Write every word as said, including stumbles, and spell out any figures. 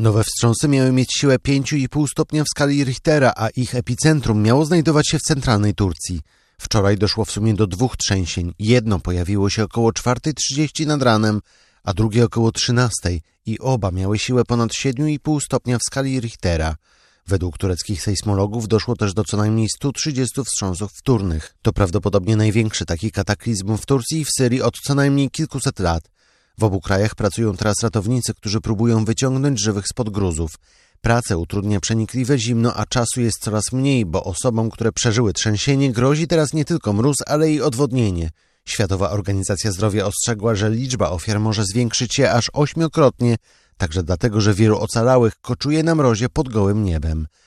Nowe wstrząsy miały mieć siłę pięć i pół stopnia w skali Richtera, a ich epicentrum miało znajdować się w centralnej Turcji. Wczoraj doszło w sumie do dwóch trzęsień. Jedno pojawiło się około czwartej trzydzieści nad ranem, a drugie około trzynastej i oba miały siłę ponad siedem i pół stopnia w skali Richtera. Według tureckich sejsmologów doszło też do co najmniej stu trzydziestu wstrząsów wtórnych. To prawdopodobnie największy taki kataklizm w Turcji i w Syrii od co najmniej kilkuset lat. W obu krajach pracują teraz ratownicy, którzy próbują wyciągnąć żywych spod gruzów. Pracę utrudnia przenikliwe zimno, a czasu jest coraz mniej, bo osobom, które przeżyły trzęsienie, grozi teraz nie tylko mróz, ale i odwodnienie. Światowa Organizacja Zdrowia ostrzegła, że liczba ofiar może zwiększyć się aż ośmiokrotnie, także dlatego, że wielu ocalałych koczuje na mrozie pod gołym niebem.